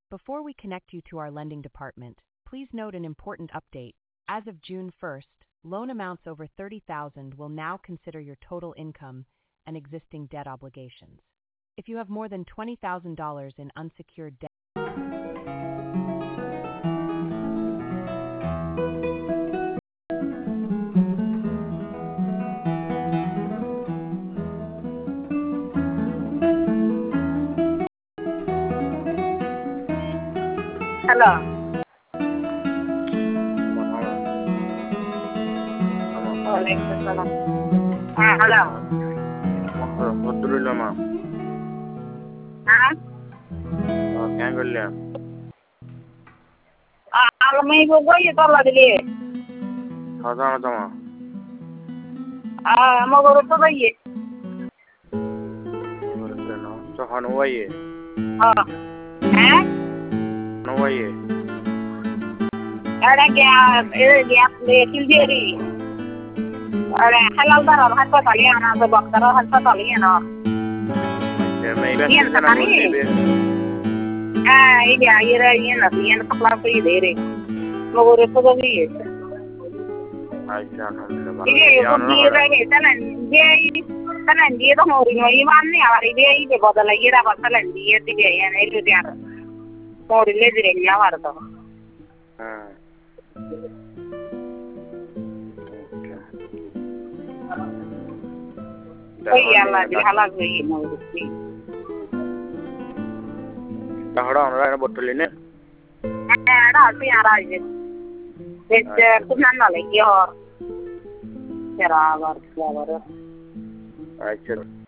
Before we connect you to our lending department, please note an important update. As of June 1st, loan amounts over $30,000 will now consider your total income and existing debt obligations. If you have more than $20,000 in unsecured debt, Hello. Waalaikumsalam. Hello. Alhamdulillah ma. क्या कर लिया? Alamay ko boy ito lagli. खाता ना तमा. Maguro to boy. तो हनुआ ये. हनुआ ये. Ada gap le kildiri. Ada halal darar hospital yana so doctor hospital yana. मैं इधर से ना बोलते बे. Yana kapla ko idere. Maguro to boy. अच्छा alhamdulillah. Tanan dia to mori no iman ni awari dia ide bodala ira bakala dia tige yana ilu dia. Mori le dire ya warto. Oye, Allah di halal gue mau bukti. Tahara orang yang botol ini. Ada sih yang rajin. Jadi punya lagi or. Cerah, cerah. अच्छा